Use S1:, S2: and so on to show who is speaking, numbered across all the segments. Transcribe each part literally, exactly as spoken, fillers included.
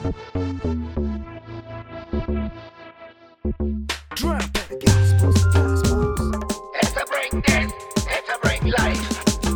S1: Drop it, gospels, gospels.
S2: It's a bring death, it's a bring life.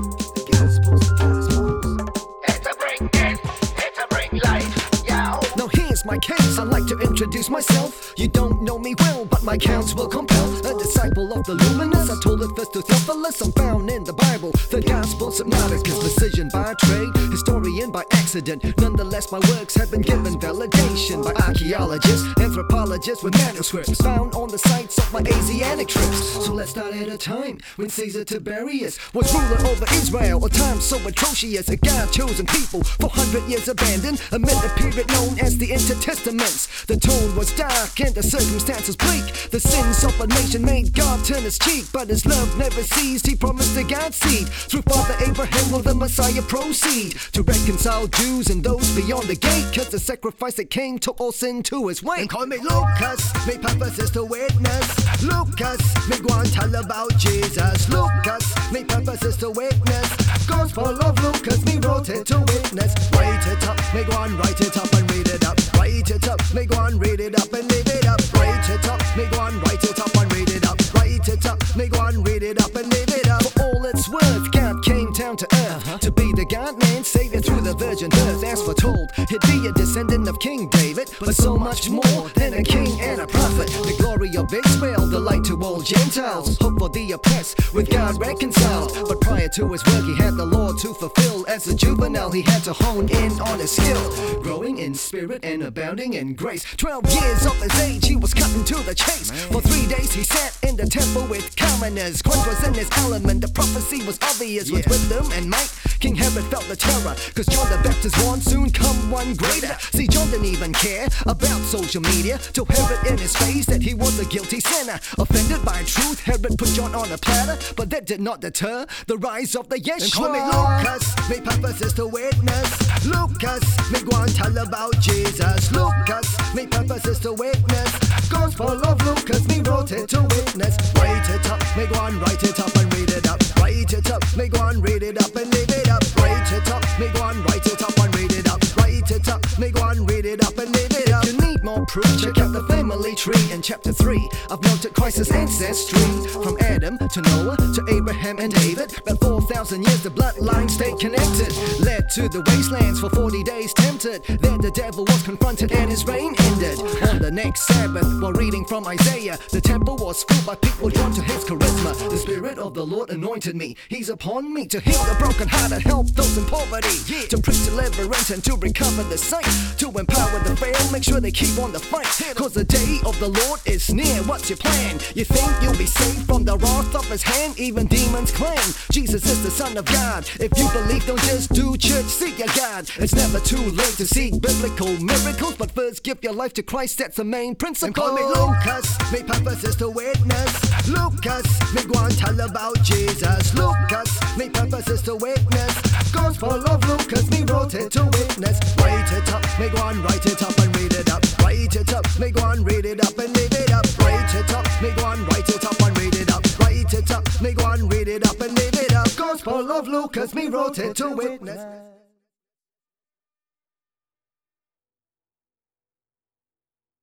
S1: Gospels, gospels.
S2: It's a bring death, it's a bring life. Yo.
S1: Now here's my case, I'd like to introduce myself. You don't know me well, but my counts will compel. A disciple of the luminous, I told it first to Theophilus. I'm found in the Bible, the Gospels Hypnoticus. Precision by trade, historian by accident. Nonetheless, my works have been given validation by archaeologists, anthropologists with manuscripts found on the sites of my Asiatic trips. So let's start at a time when Caesar Tiberius was ruler over Israel. A time so atrocious, a God-chosen people, four hundred years abandoned amid a period known as the Intertestaments. The tone was dark and the circumstances bleak. The sins of a nation made God turn his cheek, but his love never ceased. He promised to God's seed. Through Father Abraham will the Messiah proceed to reconcile Jews and those beyond the gate, cause the sacrifice that came took all sin to his weight.
S3: And call me Lucas, me purpose is to witness. Lucas, me go and tell about Jesus. Lucas, me purpose is to witness. Gospel of Lucas, me wrote it to witness. Write it up, me go and write it up and read it up. Write it up, me go and read it up and leave it up. Write it up, me go and write it up and read it up. Write it up, me go and read it up and leave it up.
S1: For all it's worth, God came down to earth uh-huh. to be the God-man savior through the virgin birth. As foretold, he'd be a descendant of King David, but so much more than a king and a prophet. The glory of Israel, the light to all Gentiles, hope for the oppressed, with God reconciled. But prior to his work, he had the law to fulfill. As a juvenile, he had to hone in on his skill, growing in spirit and abounding in grace. Twelve years of his age, he was cutting to the chase. For three days, he sat in the temple with commoners. Christ was in his element, the prophecy was obvious.
S3: Yeah.
S1: With wisdom and might, King Herod felt the terror, cause John the Baptist warned soon come one greater. See, John didn't even care about social media, till Herod in his face that he was a guilty sinner. Offended by truth, Herod put John on a platter, but that did not deter the rise of the Yeshua.
S3: And call me Lucas, me purpose is to witness. Lucas, me go and tell about Jesus. Lucas, me purpose is to witness. Gospel of Lucas, me wrote it to witness. Write it up, me go and write it up and read it up. Write it up, me go and read it up and leave it up. Write it up, me go and write it up and read it up. Write it up, me go and read it up and leave it up.
S1: You need more proof, check out the family tree in chapter three. I've noted Christ's ancestry from Adam to Noah to Abraham and David. About four thousand years the bloodline stayed connected, led to the wastelands for forty days tempted. There the devil was confronted and his reign ended. On the next Sabbath, while reading from Isaiah, the temple was filled by people drawn to his charisma. The Spirit of the Lord anointed me, he's upon me to heal the brokenhearted, help those in poverty, yeah. to preach deliverance and to recover the sight, to empower the frail, make sure they keep on the fight. Cause the day of the Lord is near. What's your plan? You think you'll be saved from the wrath of his hand? Even demons claim Jesus is the Son of God. If you believe, don't just do church, seek your God. It's never too late to seek biblical miracles, but first give your life to Christ, that's the main principle.
S3: And call me Lucas, me purpose is to witness. Lucas, me go and tell about Jesus. Lucas, me purpose is to witness. Gospel of Lucas, me wrote it to witness. Write it up, me go and write it up and read it up. Write it up, me go and read it up and leave it up. Write it up, me go and write it up and read it up. Write it up, me go and read it up and leave it up. Gospel of Lucas, me wrote it to witness.